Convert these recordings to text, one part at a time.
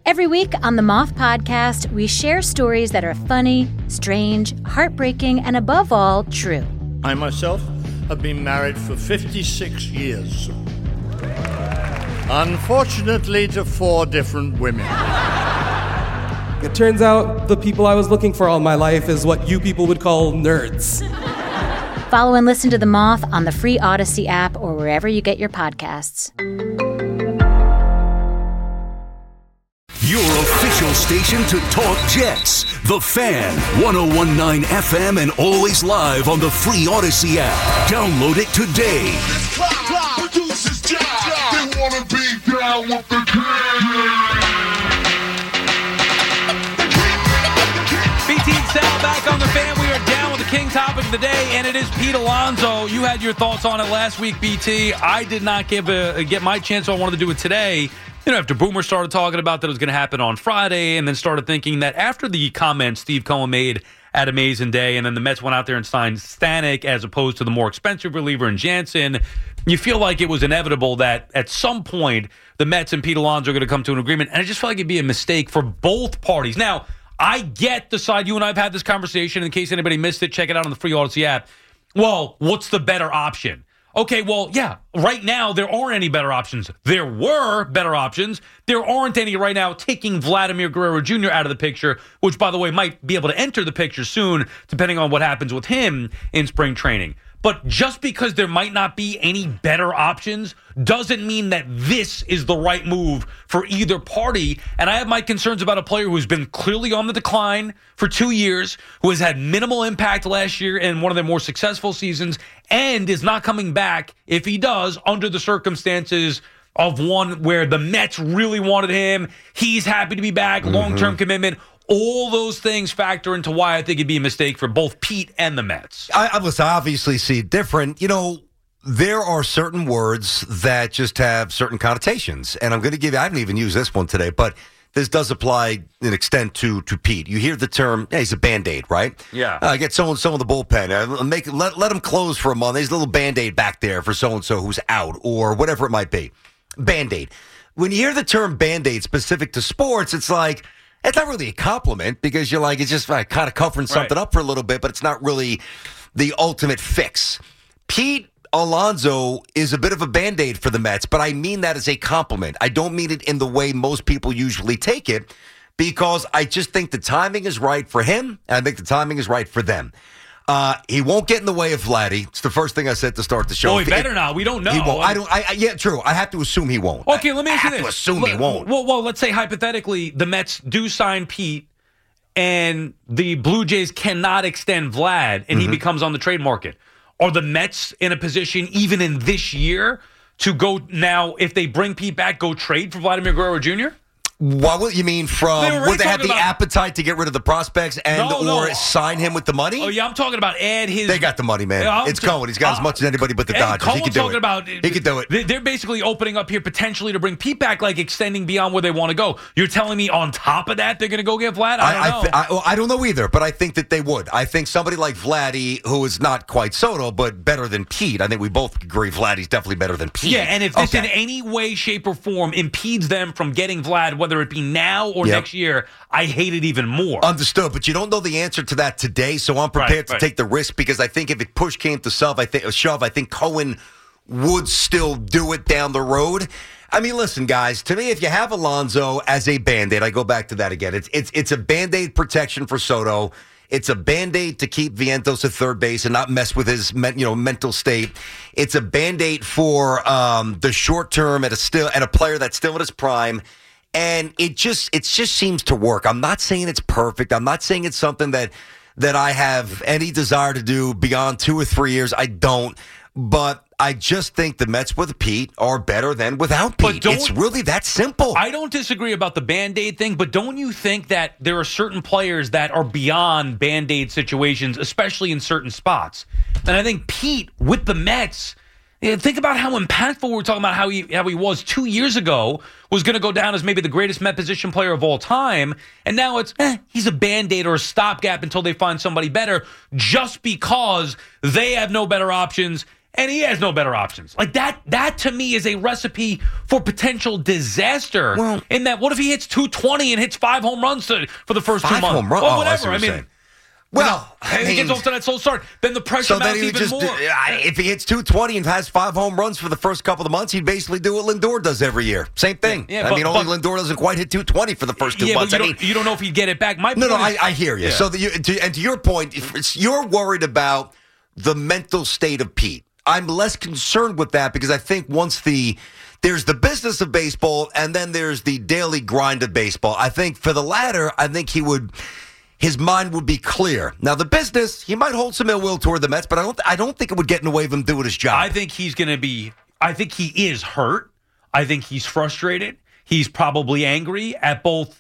Every week on the Moth Podcast, we share stories that are funny, strange, heartbreaking, and above all, true. I myself have been married for 56 years. Unfortunately, to 4 different women. It turns out the people I was looking for all my life is what you people would call nerds. Follow and listen to The Moth on the free Odyssey app or wherever you get your podcasts. Your official station to talk Jets. The Fan, 101.9 FM and always live on the free Odyssey app. Download it today. This clock produces Jets. They want to be down with the king. BT and Sal back on the Fan. We are down with the king topic of the day, and it is Pete Alonso. You had your thoughts on it last week, BT. I did not get my chance, so I wanted to do it today. After Boomer started talking about that it was going to happen on Friday, and then started thinking that after the comments Steve Cohen made at Amazing Day, and then the Mets went out there and signed Stanek as opposed to the more expensive reliever in Jansen, you feel like it was inevitable that at some point the Mets and Pete Alonso are going to come to an agreement, and I just felt like it'd be a mistake for both parties. Now, I get the side. You and I have had this conversation. In case anybody missed it, check it out on the free Odyssey app. Well, what's the better option? Okay, well, yeah, right now there aren't any better options. There were better options. There aren't any right now, taking Vladimir Guerrero Jr. out of the picture, which, by the way, might be able to enter the picture soon, depending on what happens with him in spring training. But just because there might not be any better options doesn't mean that this is the right move for either party. And I have my concerns about a player who's been clearly on the decline for 2 years, who has had minimal impact last year in one of their more successful seasons, and is not coming back, if he does, under the circumstances of one where the Mets really wanted him. He's happy to be back, long-term commitment. All those things factor into why I think it'd be a mistake for both Pete and the Mets. I obviously see it different. There are certain words that just have certain connotations. And I'm going to give you, I haven't even used this one today, but this does apply in extent to Pete. You hear the term, he's a Band-Aid, right? Yeah. Get so-and-so in the bullpen. Let him close for a month. There's a little Band-Aid back there for so-and-so who's out, or whatever it might be. Band-Aid. When you hear the term Band-Aid specific to sports, it's like, it's not really a compliment, because you're like, it's just kind of covering something up for a little bit, but it's not really the ultimate fix. Pete Alonso is a bit of a Band-Aid for the Mets, but I mean that as a compliment. I don't mean it in the way most people usually take it, because I just think the timing is right for him, and I think the timing is right for them. He won't get in the way of Vladdy. It's the first thing I said to start the show. Well, he better not. We don't know. He won't. Yeah, true. I have to assume he won't. Okay, let me ask you this. I have to assume he won't. Well, let's say hypothetically the Mets do sign Pete and the Blue Jays cannot extend Vlad and he becomes on the trade market. Are the Mets in a position, even in this year, to go now, if they bring Pete back, go trade for Vladimir Guerrero Jr.? What would you mean would they have the appetite to get rid of the prospects or sign him with the money? Oh, yeah, I'm talking about add his... They got the money, man. It's Cohen. He's got as much as anybody but the Dodgers. He can do it. He can do it. They're basically opening up here potentially to bring Pete back, like extending beyond where they want to go. You're telling me on top of that, they're going to go get Vlad? I don't know. I don't know either, but I think that they would. I think somebody like Vladdy, who is not quite Soto, but better than Pete. I think we both agree Vladdy's definitely better than Pete. Yeah, and if this in any way, shape, or form impedes them from getting Vlad, whether it be now or next year, I hate it even more. Understood, but you don't know the answer to that today, so I'm prepared to take the risk, because I think if it push came to shove, I think Cohen would still do it down the road. I mean, listen, guys, to me, if you have Alonso as a Band-Aid, I go back to that again. It's a Band-Aid protection for Soto. It's a Band-Aid to keep Vientos at third base and not mess with his mental state. It's a Band-Aid for the short term at a player that's still at his prime. And it just seems to work. I'm not saying it's perfect. I'm not saying it's something that I have any desire to do beyond 2 or 3 years. I don't. But I just think the Mets with Pete are better than without Pete. It's really that simple. I don't disagree about the Band-Aid thing, but don't you think that there are certain players that are beyond Band-Aid situations, especially in certain spots? And I think Pete with the Mets... Think about how impactful we're talking about how he was 2 years ago, was going to go down as maybe the greatest Met position player of all time. And now it's, he's a Band-Aid or a stopgap until they find somebody better, just because they have no better options and he has no better options. Like that to me is a recipe for potential disaster. Well, in that, what if he hits 220 and hits 5 home runs for the first 2 months? 5 home runs? Well, whatever. I mean, well, he gets off to that slow start. Then the pressure mounts even more. If he hits 220 and has 5 home runs for the first couple of months, he'd basically do what Lindor does every year. Same thing. Yeah, only Lindor doesn't quite hit 220 for the first 2 months. You don't know if he'd get it back. I hear you. Yeah. So, to your point, you're worried about the mental state of Pete. I'm less concerned with that because I think once there's the business of baseball and then there's the daily grind of baseball. I think for the latter, his mind would be clear. Now, the business, he might hold some ill will toward the Mets, but I don't think it would get in the way of him doing his job. I think he is hurt. I think he's frustrated. He's probably angry at both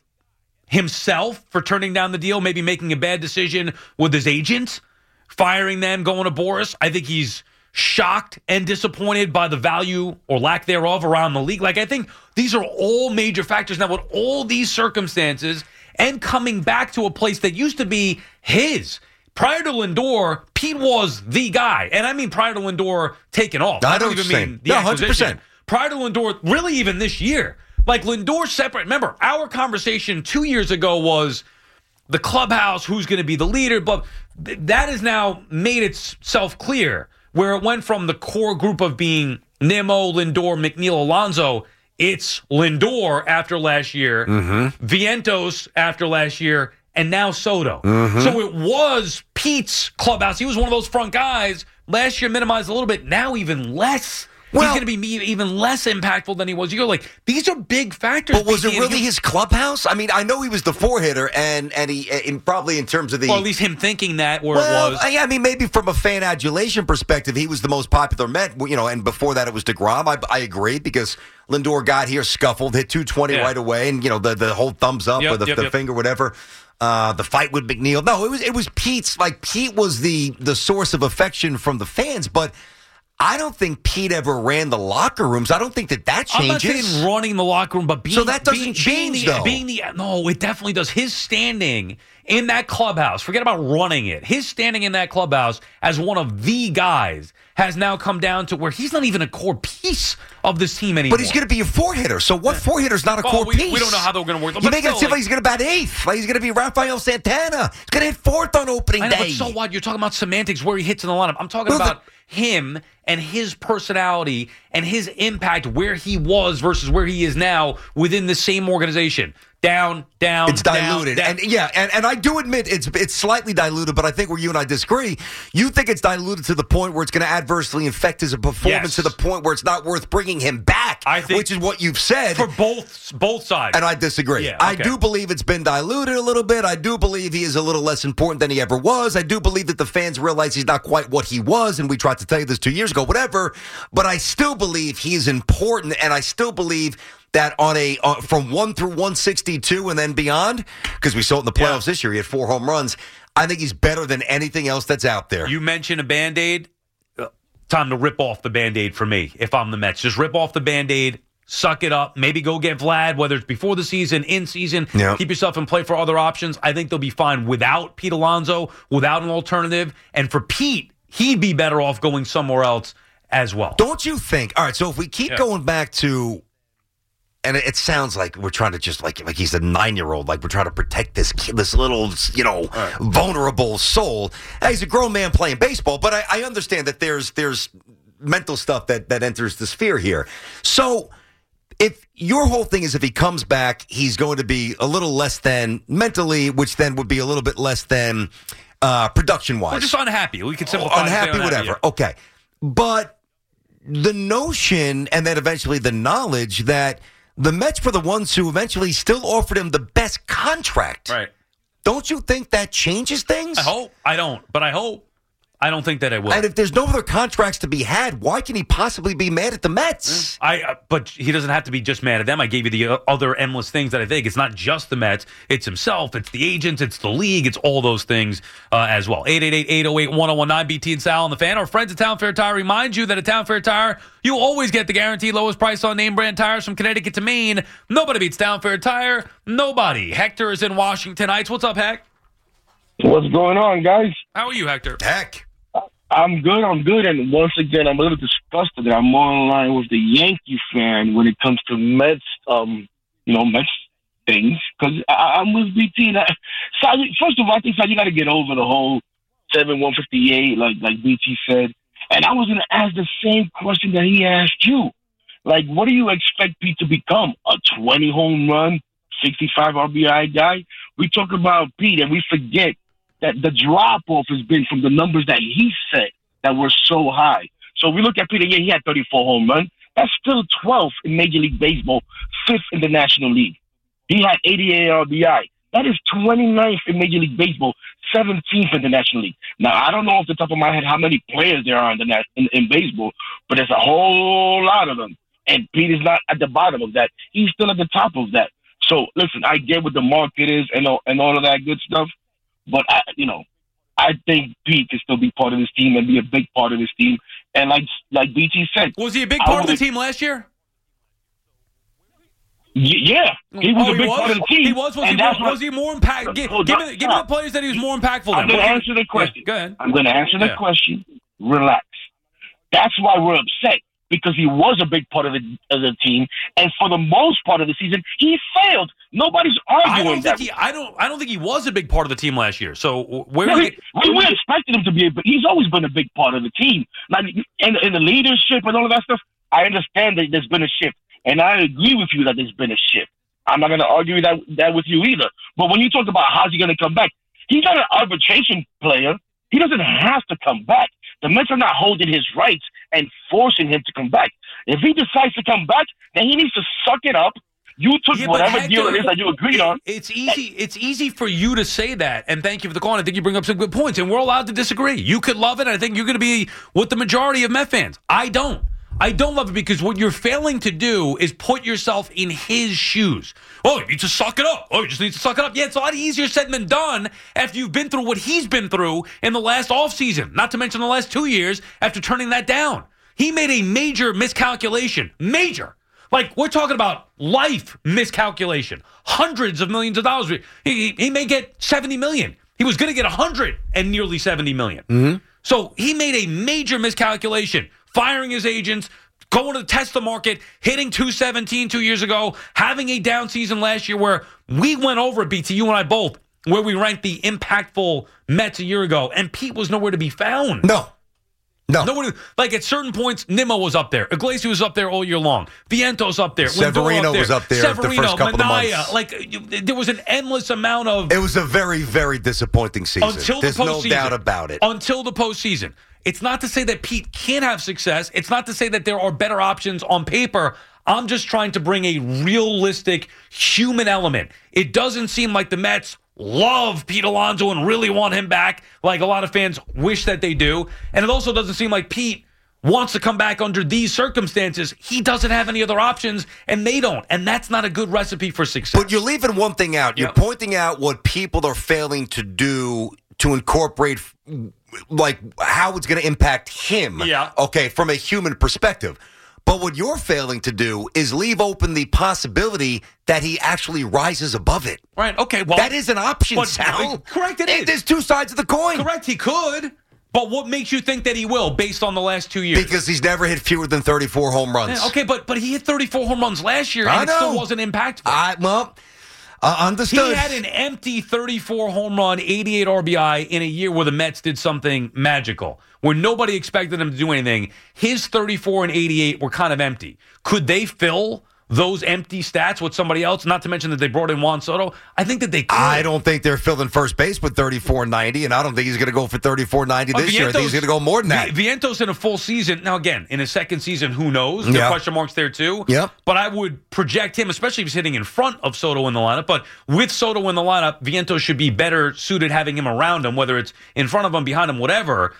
himself for turning down the deal, maybe making a bad decision with his agent, firing them, going to Boris. I think he's shocked and disappointed by the value or lack thereof around the league. Like, I think these are all major factors. Now, with all these circumstances and coming back to a place that used to be his. Prior to Lindor, Pete was the guy. And I mean prior to Lindor taking off. I don't even mean the acquisition. 100%. Prior to Lindor, really even this year. Like Lindor separate. Remember, our conversation 2 years ago was the clubhouse, who's going to be the leader. But that has now made itself clear where it went from the core group of being Nimmo, Lindor, McNeil, Alonso. It's Lindor after last year, Vientos after last year, and now Soto. So it was Pete's clubhouse. He was one of those front guys. Last year minimized a little bit. Now even less. He's going to be even less impactful than he was. You're like, these are big factors. But was it really his clubhouse? I mean, I know he was the 4-hitter, and he probably in terms of the... Well, at least him thinking that it was... I mean, maybe from a fan adulation perspective, he was the most popular Met, and before that it was DeGrom. I agree, because Lindor got here, scuffled, hit 220 right away, and, the whole thumbs up or the finger, whatever. The fight with McNeil. No, it was Pete's. Like, Pete was the source of affection from the fans, but... I don't think Pete ever ran the locker rooms. I don't think that changes. I'm not saying running the locker room, but being... So that doesn't change, though. No, it definitely does. His standing in that clubhouse, forget about running it, his standing in that clubhouse as one of the guys has now come down to where he's not even a core piece of this team anymore. But he's going to be a 4-hitter. So what 4-hitter is not a core piece? We don't know how they're going to work. You make it seem like he's going to bat 8th. Like he's going to be Rafael Santana. He's going to hit 4th on opening day. But so what? You're talking about semantics, where he hits in the lineup. I'm talking about him and his personality and his impact, where he was versus where he is now within the same organization. Down. It's diluted. Down. And I do admit it's slightly diluted, but I think where you and I disagree, you think it's diluted to the point where it's going to adversely affect his performance to the point where it's not worth bringing him back, which is what you've said. For both sides. And I disagree. Yeah, okay. I do believe it's been diluted a little bit. I do believe he is a little less important than he ever was. I do believe that the fans realize he's not quite what he was, and we tried to tell you this 2 years ago, whatever. But I still believe he is important, and I still believe that from 1 through 162 and then beyond, because we saw it in the playoffs this year, he had 4 home runs. I think he's better than anything else that's out there. You mentioned a Band-Aid. Time to rip off the Band-Aid for me if I'm the Mets. Just rip off the Band-Aid, suck it up, maybe go get Vlad, whether it's before the season, in season, keep yourself in play for other options. I think they'll be fine without Pete Alonso, without an alternative. And for Pete, he'd be better off going somewhere else as well. Don't you think? All right, so if we keep going back to... And it sounds like we're trying to just like he's a 9-year-old, like we're trying to protect this kid, this little, vulnerable soul. He's a grown man playing baseball, but I understand that there's mental stuff that enters the sphere here. So if your whole thing is if he comes back, he's going to be a little less than mentally, which then would be a little bit less than production-wise. We're just unhappy. We can simplify unhappy, whatever. Okay. But the notion and then eventually the knowledge that the Mets were the ones who eventually still offered him the best contract. Right. Don't you think that changes things? I hope. I don't, but I hope. I don't think that it will. And if there's no other contracts to be had, why can he possibly be mad at the Mets? But he doesn't have to be just mad at them. I gave you the other endless things that I think. It's not just the Mets. It's himself. It's the agents. It's the league. It's all those things as well. 888-808-1019, BT and Sal on the Fan. Our friends at Town Fair Tire remind you that at Town Fair Tire, you always get the guaranteed lowest price on name brand tires from Connecticut to Maine. Nobody beats Town Fair Tire. Nobody. Hector is in Washington Heights. What's up, Heck? What's going on, guys? How are you, Hector? Heck. I'm good. And once again, I'm a little disgusted that I'm more in line with the Yankee fan when it comes to Mets, Mets things. Because I'm with BT. First of all, I think you got to get over the whole 7-158, like BT said. And I was going to ask the same question that he asked you. Like, what do you expect Pete to become? A 20 home run, 65 RBI guy? We talk about Pete and we forget that the drop-off has been from the numbers that he set that were so high. So we look at Pete, he had 34 home runs. That's still 12th in Major League Baseball, 5th in the National League. He had 88 RBI. That is 29th in Major League Baseball, 17th in the National League. Now, I don't know off the top of my head how many players there are in baseball, but there's a whole lot of them. And Pete is not at the bottom of that. He's still at the top of that. So, listen, I get what the market is and all of that good stuff, but I think Pete can still be part of this team and be a big part of this team. And like BT said, was he a big part of the team last year? Yeah, he was a big part of the team. He was. Was he more impactful? Give me the players that he was more impactful than. I'm going to answer the question. Yeah, go ahead. I'm going to answer the question. Relax. That's why we're upset, because he was a big part of the team, and for the most part of the season, he failed. Nobody's arguing that. I don't think he was a big part of the team last year. So we expected him to be, but he's always been a big part of the team. Like in the leadership and all of that stuff. I understand that there's been a shift. And I agree with you that there's been a shift. I'm not going to argue that with you either. But when you talk about how's he going to come back, he's not an arbitration player. He doesn't have to come back. The Mets are not holding his rights and forcing him to come back. If he decides to come back, then he needs to suck it up. You took whatever deal it is that you agreed on. It's easy for you to say that, and thank you for the call. And I think you bring up some good points, and we're allowed to disagree. You could love it, and I think you're going to be with the majority of Met fans. I don't love it because what you're failing to do is put yourself in his shoes. Oh, you need to suck it up. Oh, you just need to suck it up. Yeah, it's a lot easier said than done after you've been through what he's been through in the last offseason, not to mention the last 2 years after turning that down. He made a major miscalculation. Major. Like, we're talking about life miscalculation. Hundreds of millions of dollars. He may get $70 million. He was going to get $100 and nearly $70 million. Mm-hmm. So he made a major miscalculation. Firing his agents, going to test the market, hitting 217 2 years ago, having a down season last year where we went over it, BT, you and I both, where we ranked the impactful Mets a year ago, and Pete was nowhere to be found. No. Like at certain points, Nimmo was up there. Iglesias was up there all year long. Vientos up there. Severino was up there the first couple of months. Like, there was an endless amount of... It was a very, very disappointing season. There's no doubt about it. Until the postseason. It's not to say that Pete can't have success. It's not to say that there are better options on paper. I'm just trying to bring a realistic human element. It doesn't seem like the Mets love Pete Alonso and really want him back like a lot of fans wish that they do. And it also doesn't seem like Pete wants to come back under these circumstances. He doesn't have any other options, and they don't. And that's not a good recipe for success. But you're leaving one thing out. You're pointing out what people are failing to do to incorporate, like, how it's going to impact him. Yeah. Okay, from a human perspective. But what you're failing to do is leave open the possibility that he actually rises above it. Right, okay. Well, that is an option, Sal. Correct, it is. There's two sides of the coin. Correct, he could. But what makes you think that he will, based on the last 2 years? Because he's never hit fewer than 34 home runs. Yeah, okay, but he hit 34 home runs last year, and it still wasn't impactful. Understood. He had an empty 34 home run, 88 RBI in a year where the Mets did something magical, where nobody expected him to do anything. His 34 and 88 were kind of empty. Could they fill those empty stats with somebody else? Not to mention that they brought in Juan Soto. I think that they could. I don't think they're filling first base with 34-90, and I don't think he's going to go for 34-90 this year. I think he's going to go more than that. Vientos in a full season. Now, again, in his second season, who knows? There are question marks there, too. Yep. But I would project him, especially if he's hitting in front of Soto in the lineup. But with Soto in the lineup, Vientos should be better suited having him around him, whether it's in front of him, behind him, whatever.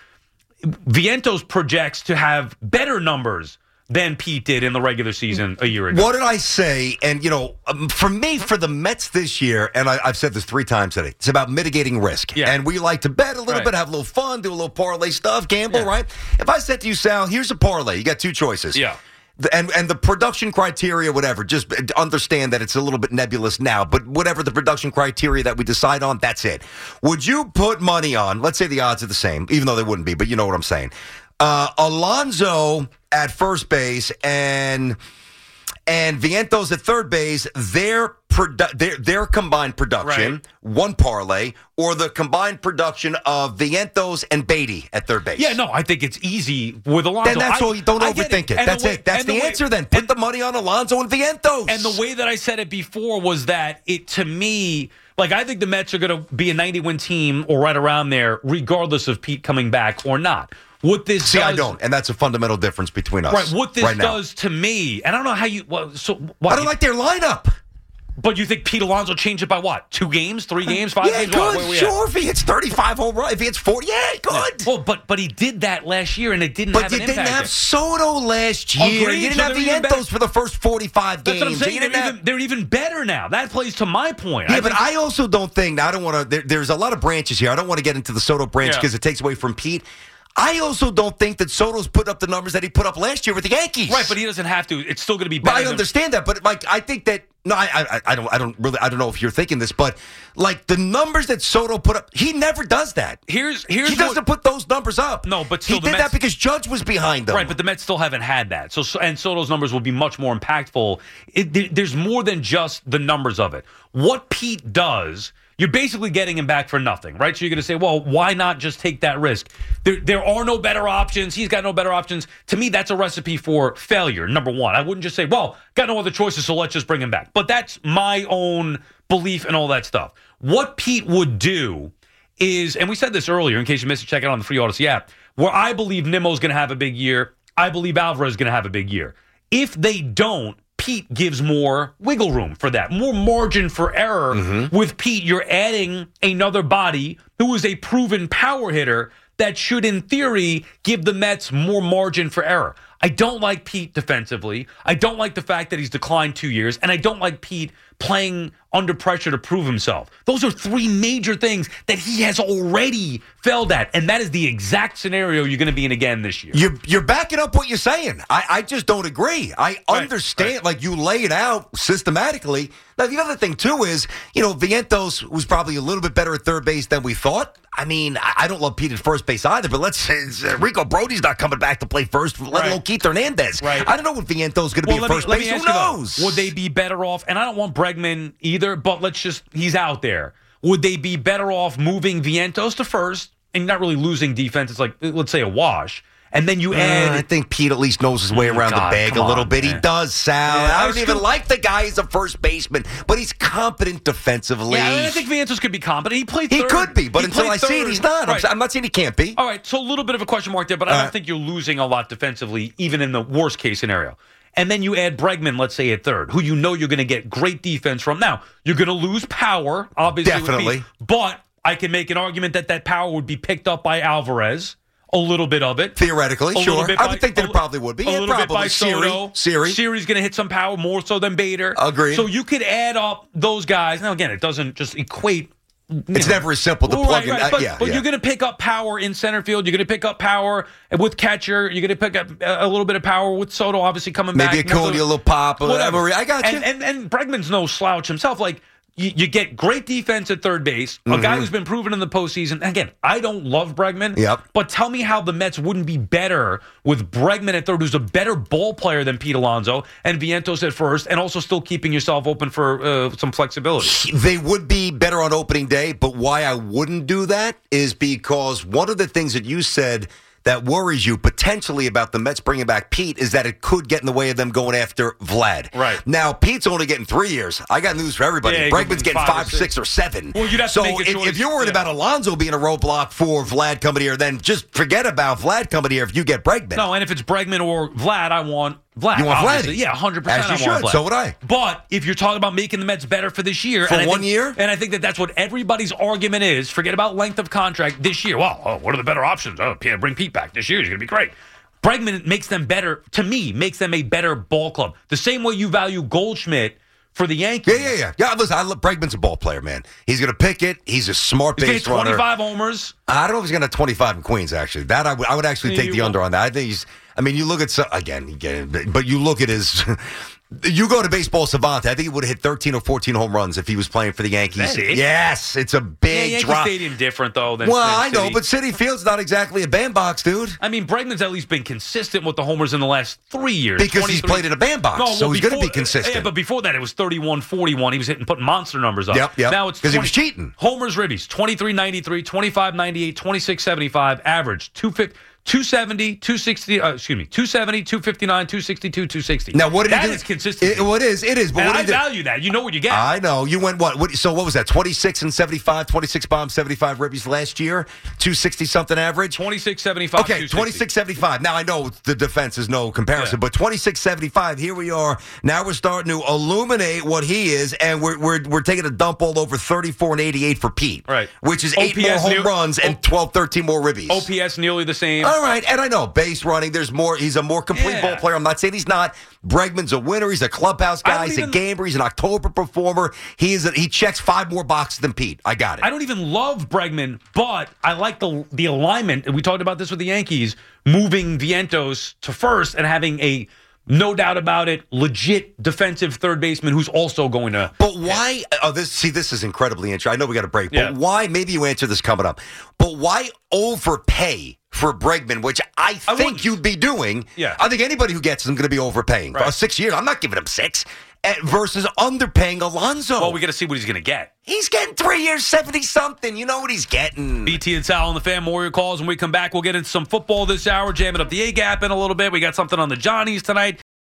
Vientos projects to have better numbers than Pete did in the regular season a year ago. What did I say? And, for me, for the Mets this year, and I've said this 3 times today, it's about mitigating risk. Yeah. And we like to bet a little bit, have a little fun, do a little parlay stuff, gamble, right? If I said to you, Sal, here's a parlay. You got 2 choices. Yeah. And the production criteria, whatever, just understand that it's a little bit nebulous now, but whatever the production criteria that we decide on, that's it. Would you put money on, let's say the odds are the same, even though they wouldn't be, but you know what I'm saying, Alonso at first base and Vientos at third base, their combined production, right. One parlay, or the combined production of Vientos and Beatty at third base? Yeah, no, I think it's easy with Alonso. Then that's all. You don't overthink it. That's it. That's the answer then. Put the money on Alonso and Vientos. And the way that I said it before was that it, to me, like, I think the Mets are going to be a 90-win team or right around there, regardless of Pete coming back or not. What this does, I don't, and that's a fundamental difference between us. Right, what this right does to me, and I don't know how you. Well, so what, I don't like their lineup. But you think Pete Alonso changed it by what? 2 games, 3 games, 5 games? Good. Where we Sure, if he hits 35 home runs, if he hits 40, yeah, good. Yeah. Well, but he did that last year, and it didn't have an impact. But you didn't have Soto last year. Agreed. You didn't have Vientos for the first 45 games. That's what I'm saying. They're even better now. That plays to my point. Yeah, but I also don't think, I don't want to, there's a lot of branches here. I don't want to get into the Soto branch because it takes away from Pete. I also don't think that Soto's put up the numbers that he put up last year with the Yankees. Right, but he doesn't have to. It's still going to be better. I understand that, but like I think that I don't know if you're thinking this, but like the numbers that Soto put up, he never does that. He doesn't put those numbers up. No, but still he did that because Judge was behind them. Right, but the Mets still haven't had that. So and Soto's numbers will be much more impactful. There's more than just the numbers of it. What Pete does, you're basically getting him back for nothing, right? So you're going to say, well, why not just take that risk? There are no better options. He's got no better options. To me, that's a recipe for failure, number one. I wouldn't just say, well, got no other choices, so let's just bring him back. But that's my own belief and all that stuff. What Pete would do is, and we said this earlier, in case you missed it, check it out on the free Odyssey app, where I believe Nimmo's going to have a big year. I believe Alvarez is going to have a big year. If they don't, Pete gives more wiggle room for that, more margin for error. Mm-hmm. With Pete, you're adding another body who is a proven power hitter that should, in theory, give the Mets more margin for error. I don't like Pete defensively. I don't like the fact that he's declined 2 years, and I don't like Pete playing under pressure to prove himself. Those are 3 major things that he has already failed at, and that is the exact scenario you're going to be in again this year. You're backing up what you're saying. I just don't agree. I understand, like you lay it out systematically. Now, the other thing, too, is, Vientos was probably a little bit better at third base than we thought. I mean, I don't love Pete at first base either, but let's say Rico Brody's not coming back to play first, let alone Keith Hernandez. Right. I don't know what Vientos is going to be at first base. Who knows? Would they be better off? And I don't want Bregman either, but he's out there. Would they be better off moving Vientos to first and not really losing defense? It's like, let's say, a wash. And then you add... I think Pete at least knows his way around the bag a little bit. Man. He does, Sal. Yeah, I don't even like the guy. He's a first baseman, but he's competent defensively. Yeah, I think Vientos could be competent. He played third. He could be, but until I see it, he's not. Right. I'm not saying he can't be. All right, so a little bit of a question mark there, but I don't think you're losing a lot defensively, even in the worst-case scenario. And then you add Bregman, let's say, at third, who you know you're going to get great defense from. Now, you're going to lose power, obviously. Definitely. But I can make an argument that power would be picked up by Alvarez. A little bit of it. Theoretically, sure. I would think that it probably would be. A little bit by Soto. Siri's going to hit some power more so than Bader. Agreed. So you could add up those guys. Now, again, it doesn't just equate. It's never as simple to plug in. But you're going to pick up power in center field. You're going to pick up power with catcher. You're going to pick up a little bit of power with Soto, obviously, coming back. Maybe a Cody, a little pop, or whatever. I got you. And Bregman's no slouch himself. Like, you get great defense at third base, a guy who's been proven in the postseason. Again, I don't love Bregman, but tell me how the Mets wouldn't be better with Bregman at third, who's a better ball player than Pete Alonso, and Vientos at first, and also still keeping yourself open for some flexibility. They would be better on opening day, but why I wouldn't do that is because one of the things that you said that worries you potentially about the Mets bringing back Pete is that it could get in the way of them going after Vlad. Right. Now, Pete's only getting 3 years. I got news for everybody. Yeah, Bregman's getting 5, 6, or 7. Well, you'd have to make a choice. If you're worried about Alonso being a roadblock for Vlad coming here, then just forget about Vlad coming here if you get Bregman. No, and if it's Bregman or Vlad, I want Vlad. You want Vlad? Yeah, 100%. As you should. Vlad. So would I. But if you're talking about making the Mets better for this year. For 1 year? And I think that's what everybody's argument is. Forget about length of contract this year. Well, what are the better options? Bring Pete back this year. He's going to be great. Bregman makes them better, to me, makes them a better ball club. The same way you value Goldschmidt for the Yankees. Yeah, listen, Bregman's a ball player, man. He's going to pick it. He's a smart base runner. 25 homers. I don't know if he's going to have 25 in Queens, actually. That I would actually take the under on that. I think you look at, but you look at his... You go to Baseball Savant, I think he would have hit 13 or 14 home runs if he was playing for the Yankees. Yes, it's a big Yankee drop. Stadium different, though, than I City. know, but Citi Field's not exactly a bandbox, dude. I mean, Bregman's at least been consistent with the homers in the last 3 years. Because he's played in a bandbox, so he's going to be consistent. Yeah, but before that, it was 31-41. He was putting monster numbers up. Yep. Now it's because he was cheating. Homers, ribbies, 23-93, 25-98, 26-75, average, 270, 260, 270, 259, 262, 260. Now, what did he do? That is consistency. It is. But and what I did he do? value that. You know what you get. I know. You went what? So what was that? 26 and 75, 26 bombs, 75 ribbies last year, 260-something average? 26-75, Okay, 26-75. Now, I know the defense is no comparison, but 26-75, here we are. Now we're starting to illuminate what he is, and we're taking a dump all over 34 and 88 for Pete. Right. Which is 8 more home runs and 12, 13 more ribbies. OPS nearly the same. All right, and I know, base running, there's more. He's a more complete ball player. I'm not saying he's not. Bregman's a winner. He's a clubhouse guy. He's a gamer. He's an October performer. He checks 5 more boxes than Pete. I got it. I don't even love Bregman, but I like the alignment. We talked about this with the Yankees, moving Vientos to first and having a, no doubt about it, legit defensive third baseman who's also going to. But why? This is incredibly interesting. I know we got a break, but why? Maybe you answer this coming up. But why overpay for Bregman, which I think you'd be doing? Yeah. I think anybody who gets him is going to be overpaying. Right. 6 years, I'm not giving him 6. Versus underpaying Alonso. Well, we got to see what he's going to get. He's getting 3 years, 70-something. You know what he's getting. BT and Sal on the Fan, Warrior calls. When we come back, we'll get into some football this hour, jamming up the A-gap in a little bit. We got something on the Johnnies tonight.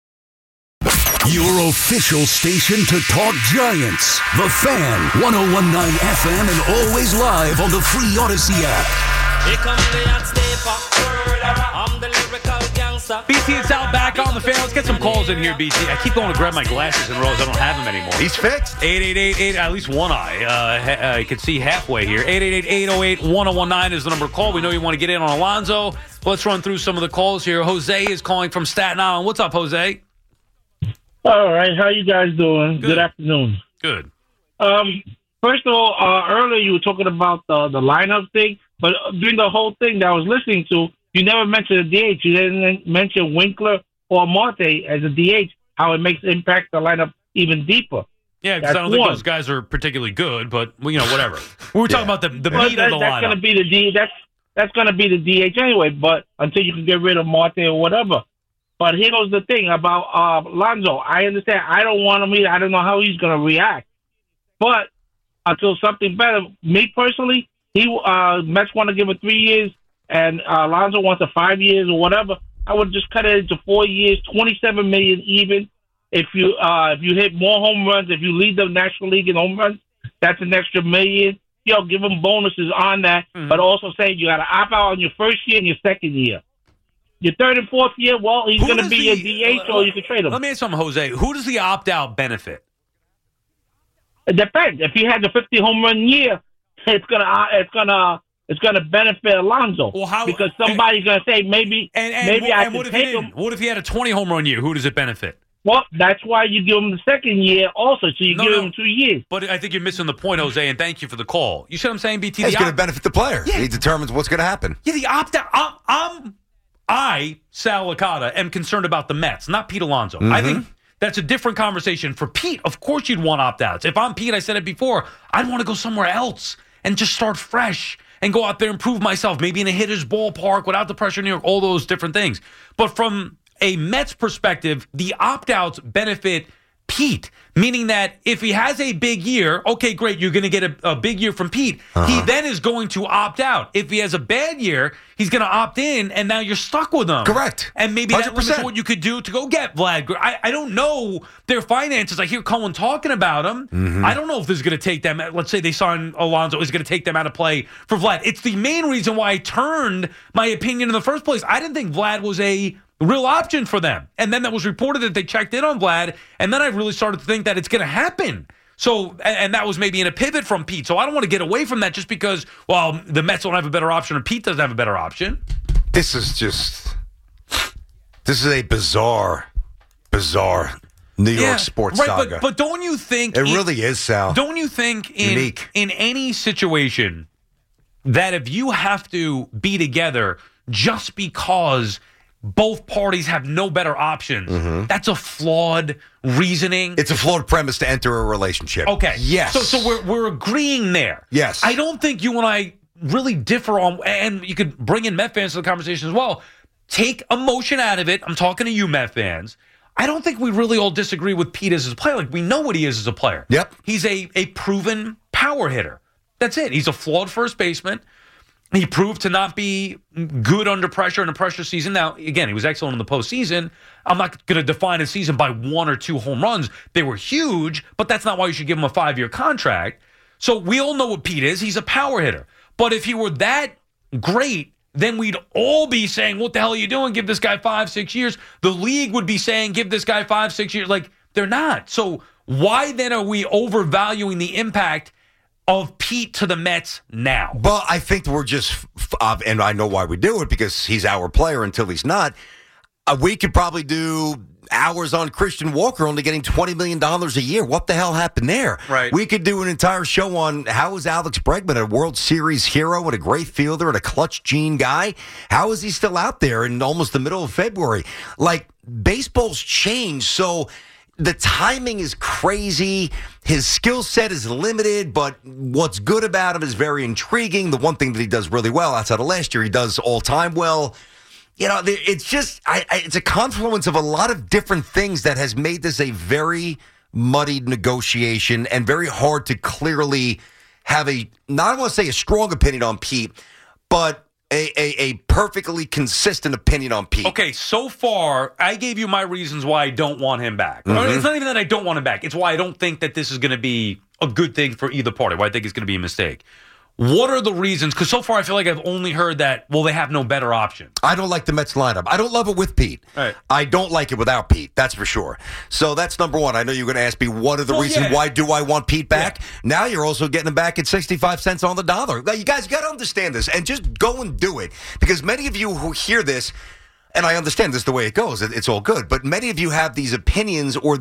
Your official station to talk Giants. The Fan, 101.9 FM, and always live on the free Odyssey app. Here comes the hot stepper. I'm the lyrical gangster. BT and Sal back on the Fan. Let's get some calls in here, BT. I keep going to grab my glasses and realize I don't have them anymore. He's fixed. 888-8, at least one eye. You can see halfway here. 888-808-1019 is the number to call. We know you want to get in on Alonso. Let's run through some of the calls here. Jose is calling from Staten Island. What's up, Jose? All right. How you guys doing? Good afternoon. Good. First of all, earlier you were talking about the lineup thing, but during the whole thing that I was listening to, you never mentioned the DH. You didn't mention Winkler or Marte as a DH, how it makes impact the lineup even deeper. Yeah, because I don't think those guys are particularly good, but, whatever. We were talking about the meat of the lineup. That's going to be the DH. That's going to be the DH anyway, but until you can get rid of Marte or whatever. But here goes the thing about Alonso. I understand. I don't want him either. I don't know how he's going to react. But until something better, me personally, Mets want to give it 3 years, and Alonso wants a 5 years or whatever. I would just cut it into 4 years, $27 million even. If you hit more home runs, if you lead the National League in home runs, that's an extra $1 million. Give them bonuses on that, but also say you got to opt out on your first year and your second year. Your third and fourth year, well, he's going to be a DH, or you can trade him. Let me ask something, Jose. Who does the opt-out benefit? It depends. If he has a 50 home run year, it's gonna benefit Alonso. Well, because somebody's gonna say maybe I can take him. What if he had a 20 home run year? Who does it benefit? Well, that's why you give him the second year also, so you give him 2 years. But I think you're missing the point, Jose, and thank you for the call. You see what I'm saying, BT? It's going to benefit the player. Yeah. He determines what's going to happen. Yeah, the opt-out. I, Sal Licata, am concerned about the Mets, not Pete Alonso. I think that's a different conversation. For Pete, of course you'd want opt-outs. If I'm Pete, I said it before, I'd want to go somewhere else and just start fresh and go out there and prove myself, maybe in a hitter's ballpark without the pressure of New York, all those different things. But from a Mets perspective, the opt-outs benefit Pete, meaning that if he has a big year, okay, great, you're going to get a big year from Pete. He then is going to opt out. If he has a bad year, he's going to opt in, and now you're stuck with him. Correct. And maybe 100%. That limits what you could do to go get Vlad. I don't know their finances. I hear Cohen talking about them. I don't know if this is going to take them. Let's say they sign Alonso, is going to take them out of play for Vlad. It's the main reason why I turned my opinion in the first place. I didn't think Vlad was a real option for them. And then that was reported that they checked in on Vlad, and then I really started to think that it's going to happen. So, and that was maybe in a pivot from Pete. So I don't want to get away from that just because, well, the Mets don't have a better option or Pete doesn't have a better option. This is a bizarre New York sports saga. But don't you think it really is, Sal? Don't you think in any situation that if you have to be together just because both parties have no better options, that's a flawed reasoning? It's a flawed premise to enter a relationship. Okay. Yes. So we're agreeing there. Yes. I don't think you and I really differ on, and you could bring in Met fans to the conversation as well. Take emotion out of it. I'm talking to you, Met fans. I don't think we really all disagree with Pete as a player. Like, we know what he is as a player. Yep. He's a proven power hitter. That's it. He's a flawed first baseman. He proved to not be good under pressure in a pressure season. Now, again, he was excellent in the postseason. I'm not going to define a season by 1 or 2 home runs. They were huge, but that's not why you should give him a 5-year contract. So we all know what Pete is. He's a power hitter. But if he were that great, then we'd all be saying, what the hell are you doing? Give this guy 5-6 years. The league would be saying, give this guy 5-6 years. Like, they're not. So why then are we overvaluing the impact of Pete to the Mets now? Well, I think we're just, and I know why we do it, because he's our player until he's not. We could probably do hours on Christian Walker only getting $20 million a year. What the hell happened there? Right. We could do an entire show on how is Alex Bregman, a World Series hero and a great fielder and a clutch gene guy. How is he still out there in almost the middle of February? Like, baseball's changed, so the timing is crazy. His skill set is limited, but what's good about him is very intriguing. The one thing that he does really well outside of last year, he does all time well. You know, it's just, it's a confluence of a lot of different things that has made this a very muddied negotiation and very hard to clearly have not I want to say a strong opinion on Pete, but a perfectly consistent opinion on Pete. Okay, so far, I gave you my reasons why I don't want him back. It's not even that I don't want him back. It's why I don't think that this is going to be a good thing for either party, why I think it's going to be a mistake. What are the reasons? Because so far I feel like I've only heard that, well, they have no better option. I don't like the Mets lineup. I don't love it with Pete. Right. I don't like it without Pete, that's for sure. So that's number one. I know you're going to ask me, what are the reasons why do I want Pete back? Yeah. Now you're also getting him back at 65 cents on the dollar. Now, you guys got to understand this and just go and do it. Because many of you who hear this, and I understand this the way it goes. It's all good. But many of you have these opinions or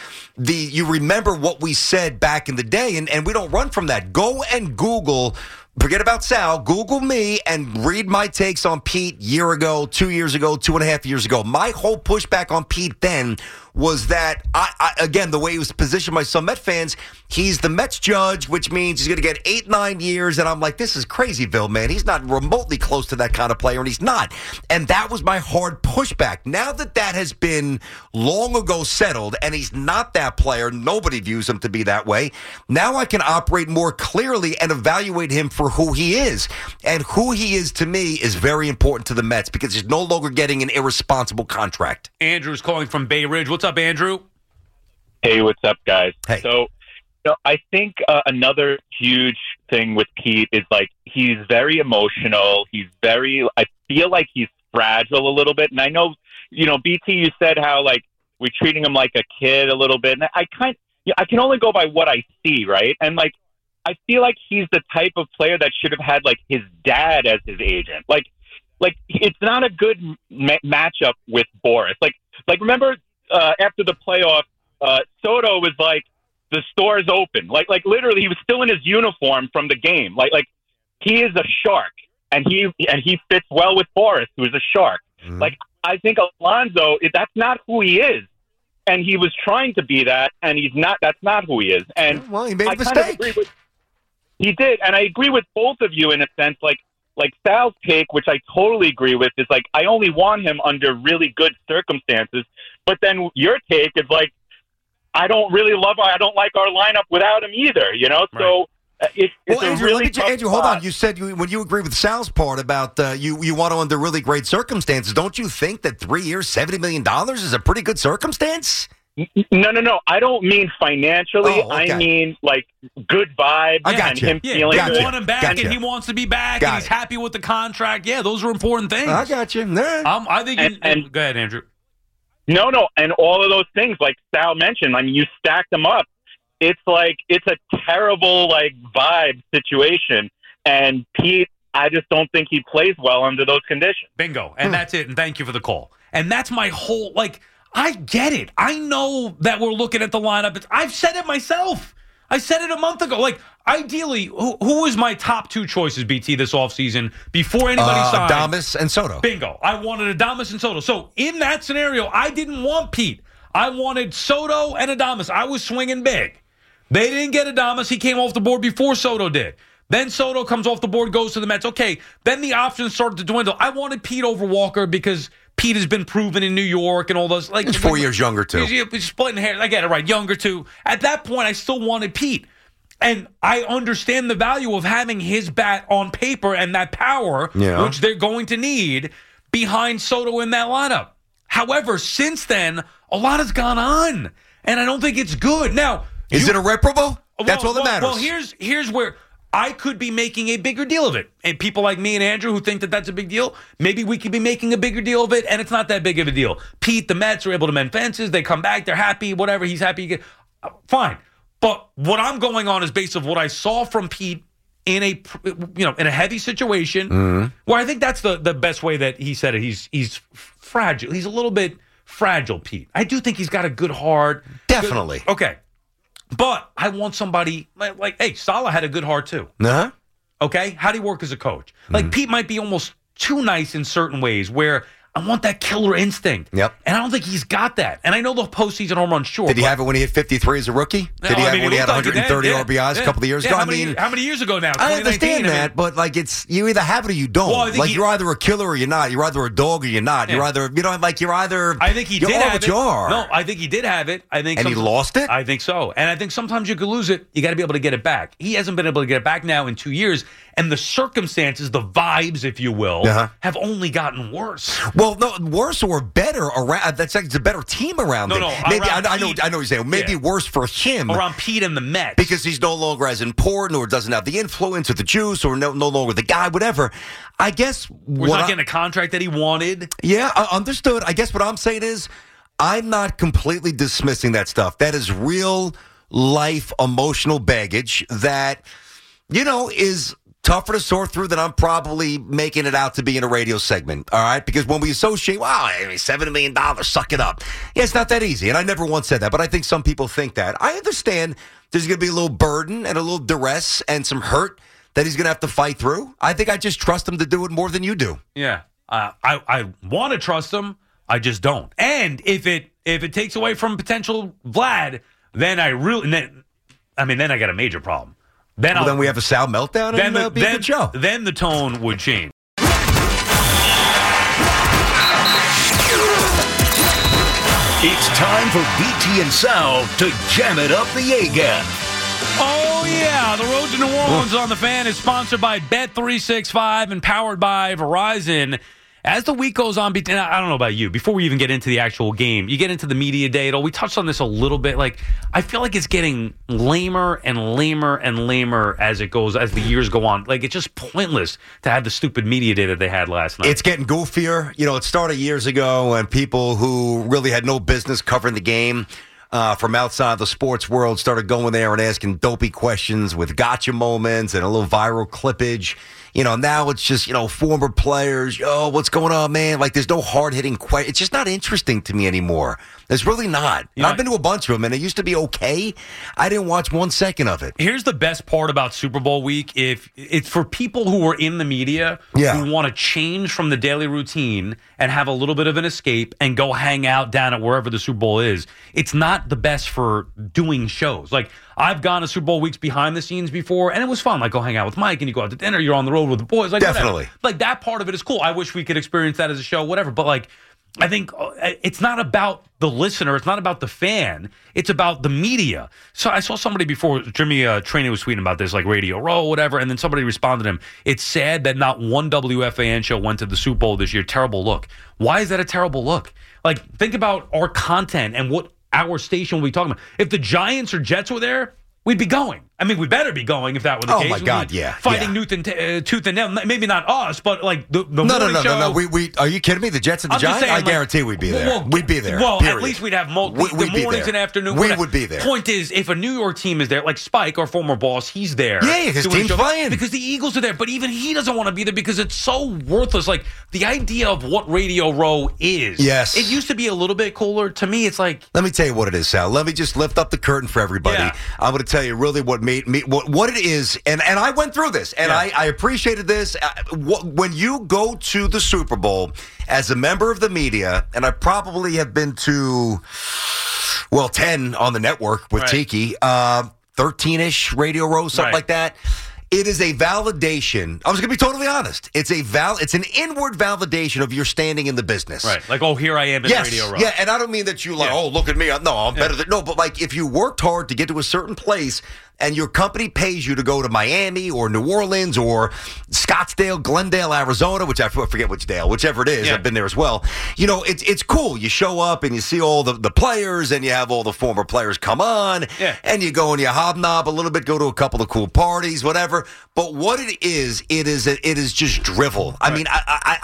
you remember what we said back in the day, and we don't run from that. Go and Google, forget about Sal, Google me and read my takes on Pete year ago, 2 years ago, 2.5 years ago. My whole pushback on Pete then was that, again, the way he was positioned by some Met fans, he's the Mets judge, which means he's going to get 8-9 years. And I'm like, this is crazyville, man. He's not remotely close to that kind of player, and he's not. And that was my hard pushback. Now that has been long ago settled, and he's not that player, nobody views him to be that way. Now I can operate more clearly and evaluate him for who he is. And who he is to me is very important to the Mets because he's no longer getting an irresponsible contract. Andrew's calling from Bay Ridge. What's up, Andrew? Hey, what's up, guys? Hey. So, I think another huge thing with Pete is, like, he's very emotional. I feel like he's fragile a little bit. And I know, BT, you said how, like, we're treating him like a kid a little bit. And I can only go by what I see, right? And, like, I feel like he's the type of player that should have had, like, his dad as his agent. Like it's not a good matchup with Boris. Like remember after the playoff, Soto was like, the store's open. Like literally, he was still in his uniform from the game. Like he is a shark, and he fits well with Boris, who is a shark. Mm-hmm. Like, I think Alonso, that's not who he is, and he was trying to be that, and he's not. That's not who he is. And he made a mistake. He did, and I agree with both of you in a sense. Like Sal's take, which I totally agree with, is like, I only want him under really good circumstances. But then your take is like, I don't like our lineup without him either, Right. So it's Andrew, really Andrew, hold on. You said when you agree with Sal's part about you want him under really great circumstances, don't you think that 3 years, $70 million is a pretty good circumstance? No. I don't mean financially. Oh, okay. I mean, like, good vibes and him feeling good. You want him back, and he wants to be back, and he's happy with the contract. Yeah, those are important things. I got you. I think go ahead, Andrew. No, and all of those things, like Sal mentioned, I mean, you stack them up. It's like, it's a terrible, like, vibe situation. And Pete, I just don't think he plays well under those conditions. Bingo. And that's it. And thank you for the call. And that's my whole, like, I get it. I know that we're looking at the lineup. I've said it myself. I said it a month ago. Like, ideally, who is my top two choices, BT, this offseason before anybody signed? Adames and Soto. Bingo. I wanted Adames and Soto. So, in that scenario, I didn't want Pete. I wanted Soto and Adames. I was swinging big. They didn't get Adames. He came off the board before Soto did. Then Soto comes off the board, goes to the Mets. Okay, then the options started to dwindle. I wanted Pete over Walker because Pete has been proven in New York and all those. Like, he's 4 years younger, too. He's splitting hair. I get it, right. Younger, too. At that point, I still wanted Pete. And I understand the value of having his bat on paper and that power, which they're going to need, behind Soto in that lineup. However, since then, a lot has gone on, and I don't think it's good. Now, is it irreparable? That's all that matters. Well, here's where I could be making a bigger deal of it. And people like me and Andrew who think that that's a big deal, maybe we could be making a bigger deal of it, and it's not that big of a deal. Pete, the Mets are able to mend fences. They come back. They're happy. Whatever. He's happy. Fine. But what I'm going on is based of what I saw from Pete in a heavy situation, where I think that's the best way that he said it. He's fragile. He's a little bit fragile, Pete. I do think he's got a good heart. Definitely. Okay. But I want somebody like, hey, Salah had a good heart too. Uh-huh. Okay? How'd he work as a coach? Like, Pete might be almost too nice in certain ways where I want that killer instinct. Yep. And I don't think he's got that. And I know the postseason home run, sure. Did he have it when he hit 53 as a rookie? Did he have it when he had 130 RBIs a couple of years ago? How many years ago now? I understand that, but like you either have it or you don't. Well, you're either a killer or you're not. You're either a dog or you're not. Yeah. You're either, I think he did have it. You are. No, I think he did have it. And he lost it? I think so. And I think sometimes you could lose it. You got to be able to get it back. He hasn't been able to get it back now in 2 years. And the circumstances, the vibes, if you will, have only gotten worse. Well, no, worse or better around. That's like it's a better team around him. Maybe I know what you're saying. Maybe worse for him around Pete and the Mets because he's no longer as important or doesn't have the influence or the juice or no longer the guy. Whatever. I guess we're not getting a contract that he wanted. Yeah, understood. I guess what I'm saying is I'm not completely dismissing that stuff. That is real life emotional baggage that is tougher to sort through than I'm probably making it out to be in a radio segment, all right? Because when we associate, $7 million, suck it up. Yeah, it's not that easy, and I never once said that, but I think some people think that. I understand there's going to be a little burden and a little duress and some hurt that he's going to have to fight through. I think I just trust him to do it more than you do. Yeah, I want to trust him. I just don't. And if it takes away from potential Vlad, then I got a major problem. Then we have a Sal meltdown and be a good show. Then the tone would change. It's time for BT and Sal to jam it up the A-gap. Oh, yeah. The Road to New Orleans on the Fan is sponsored by Bet365 and powered by Verizon. As the week goes on, and I don't know about you, before we even get into the actual game, you get into the media day at all. We touched on this a little bit. Like, I feel like it's getting lamer and lamer and lamer as the years go on. Like, it's just pointless to have the stupid media day that they had last night. It's getting goofier. It started years ago when people who really had no business covering the game from outside the sports world started going there and asking dopey questions with gotcha moments and a little viral clippage. Now it's just, former players. What's going on, man? Like, there's no hard-hitting question. It's just not interesting to me anymore. It's really not. I've been to a bunch of them, and it used to be okay. I didn't watch 1 second of it. Here's the best part about Super Bowl week. If it's for people who are in the media who want to change from the daily routine and have a little bit of an escape and go hang out down at wherever the Super Bowl is, it's not the best for doing shows. Like, I've gone to Super Bowl weeks behind the scenes before, and it was fun. Like, go hang out with Mike, and you go out to dinner, you're on the road with the boys. Like, definitely. Whatever. Like, that part of it is cool. I wish we could experience that as a show, whatever. But, like, I think it's not about the listener. It's not about the fan. It's about the media. So I saw somebody before, Jimmy Trainey was tweeting about this, like Radio Row, whatever, and then somebody responded to him. It's sad that not one WFAN show went to the Super Bowl this year. Terrible look. Why is that a terrible look? Like, think about our content and what our station will be talking about. If the Giants or Jets were there, we'd be going. I mean, we better be going if that were the case. Oh, my God, yeah. Fighting tooth and nail. Maybe not us, but like the morning show. No. We are you kidding me? The Jets and the Giants? I guarantee we'd be there. We'd be there. Well, period. at least we'd have the mornings and afternoons. We would be there. Point is, if a New York team is there, like Spike, our former boss, he's there. Yeah, his team's playing. Because the Eagles are there, but even he doesn't want to be there because it's so worthless. Like, the idea of what Radio Row is. Yes. It used to be a little bit cooler. To me, it's like... Let me tell you what it is, Sal. Let me just lift up the curtain for everybody. Yeah. I'm going to tell you really what made me... What it is, and I went through this, and I appreciated this. When you go to the Super Bowl as a member of the media, and I probably have been to, 10 on the network with Tiki, 13-ish Radio Row, something like that. It is a validation. I was going to be totally honest. It's an inward validation of your standing in the business. Right. Like, oh, here I am in Radio Row. Yeah, and I don't mean that you oh, look at me. No, I'm better than... No, but like if you worked hard to get to a certain place and your company pays you to go to Miami or New Orleans or Scottsdale, Glendale, Arizona, which I forget which Dale, whichever it is. I've been there as well. You know, it's cool. You show up and you see all the players and you have all the former players come on and you go and you hobnob a little bit, go to a couple of cool parties, whatever. But what it is just drivel. I mean,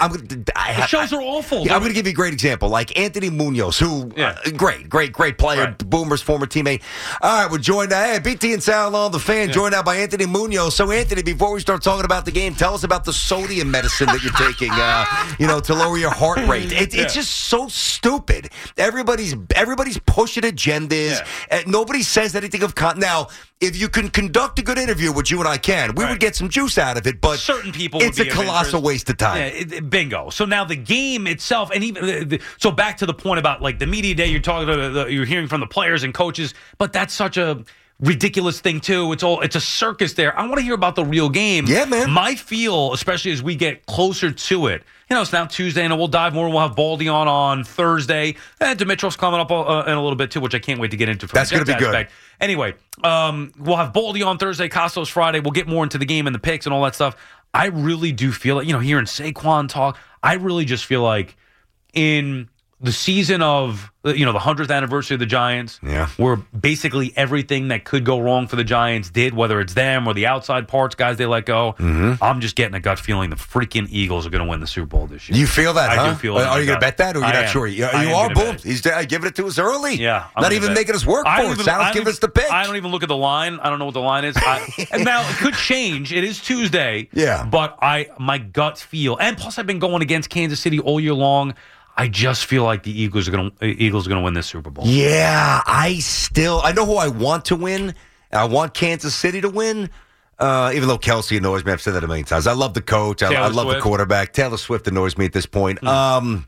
the shows are awful. Yeah, I'm going to give you a great example, like Anthony Munoz, who great player, Boomer's former teammate. All right, we're joined. Hey, BT and Sal on the Fan, joined out by Anthony Munoz. So, Anthony, before we start talking about the game, tell us about the sodium medicine that you're taking, to lower your heart rate. It's just so stupid. Everybody's pushing agendas. Nobody says anything of now. If you can conduct a good interview, which you and I can, we would get some juice out of it, but certain people it's a colossal waste of time. Yeah, bingo. So now the game itself, and even so back to the point about like the media day, you're hearing from the players and coaches, but that's such a ridiculous thing too. It's a circus there. I want to hear about the real game. Yeah, man. My feel, especially as we get closer to it. It's now Tuesday, and we'll dive more. We'll have Baldy on Thursday. And Dimitrov's coming up in a little bit, too, which I can't wait to get into. That's going to be good. Anyway, we'll have Baldy on Thursday, Costos Friday. We'll get more into the game and the picks and all that stuff. I really do feel like, hearing Saquon talk, I really just feel like in the season of, the 100th anniversary of the Giants, where basically everything that could go wrong for the Giants did, whether it's them or the outside parts guys they let go, I'm just getting a gut feeling the freaking Eagles are going to win the Super Bowl this year. You feel that, I do feel it. Are you going to bet that, or you're not sure? You are, boom. He's giving it to us early. Yeah. Not even making us work for it. Sal's giving us the pick. I don't even look at the line. I don't know what the line is. And now, it could change. It is Tuesday. Yeah. But my gut feel, and plus I've been going against Kansas City all year long, I just feel like the Eagles are going to win this Super Bowl. Yeah, I know who I want to win. I want Kansas City to win, even though Kelsey annoys me. I've said that a million times. I love the coach. I love the quarterback. Taylor Swift annoys me at this point. I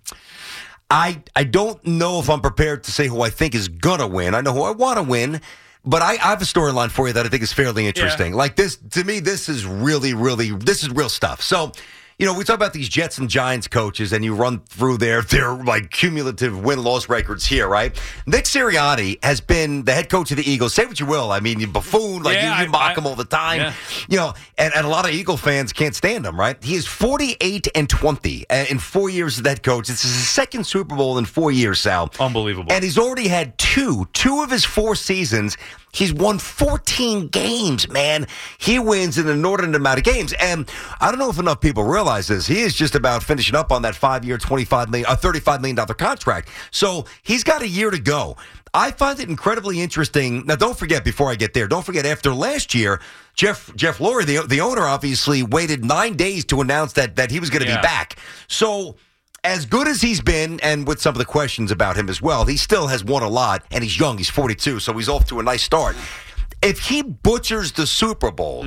don't know if I'm prepared to say who I think is going to win. I know who I want to win. But I have a storyline for you that I think is fairly interesting. Like this, to me, this is really, really, this is real stuff. So, we talk about these Jets and Giants coaches, and you run through their like cumulative win-loss records here, right? Nick Sirianni has been the head coach of the Eagles. Say what you will. I mean, you buffoon, like you mock him all the time. Yeah. And a lot of Eagle fans can't stand him, right? He is 48-20 in 4 years as head coach. This is his second Super Bowl in 4 years, Sal. Unbelievable. And he's already had two of his 4 seasons. He's won 14 games, man. He wins an inordinate amount of games. And I don't know if enough people realize this. He is just about finishing up on that 5-year, $35 million contract. So he's got a year to go. I find it incredibly interesting. Now, don't forget, before I get there, after last year, Jeff Lurie, the owner, obviously waited 9 days to announce that he was going to be back. So as good as he's been, and with some of the questions about him as well, he still has won a lot, and he's young. He's 42, so he's off to a nice start. If he butchers the Super Bowl,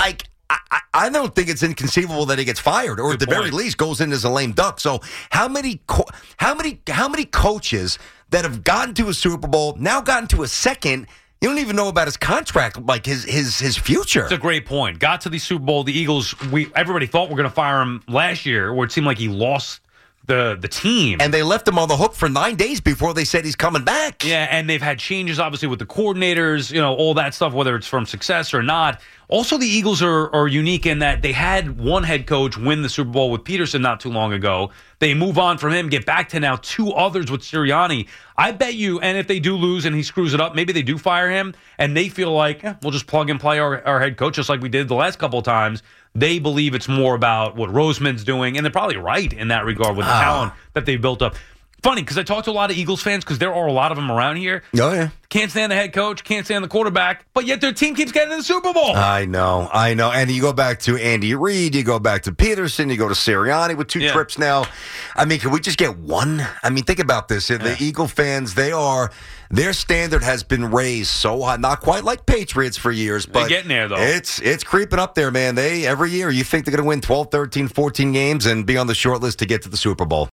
I don't think it's inconceivable that he gets fired, or at the very least goes in as a lame duck. So how many coaches that have gotten to a Super Bowl, now gotten to a second, you don't even know about his contract, like his future. It's a great point. Got to the Super Bowl, the Eagles, everybody thought we were going to fire him last year, where it seemed like he lost the team. And they left him on the hook for 9 days before they said he's coming back. Yeah, and they've had changes, obviously, with the coordinators, all that stuff, whether it's from success or not. Also, the Eagles are unique in that they had one head coach win the Super Bowl with Peterson not too long ago. They move on from him, get back to now 2 others with Sirianni. I bet you, and if they do lose and he screws it up, maybe they do fire him, and they feel like, we'll just plug and play our head coach just like we did the last couple of times. They believe it's more about what Roseman's doing, and they're probably right in that regard with the talent that they've built up. Funny, because I talk to a lot of Eagles fans, because there are a lot of them around here. Oh, yeah. Can't stand the head coach, can't stand the quarterback, but yet their team keeps getting to the Super Bowl. I know. And you go back to Andy Reid, you go back to Peterson, you go to Sirianni with 2 trips now. I mean, can we just get one? I mean, think about this. The Eagle fans, their standard has been raised so high. Not quite like Patriots for years, but they're getting there, though. It's creeping up there, man. Every year, you think they're going to win 12, 13, 14 games and be on the short list to get to the Super Bowl.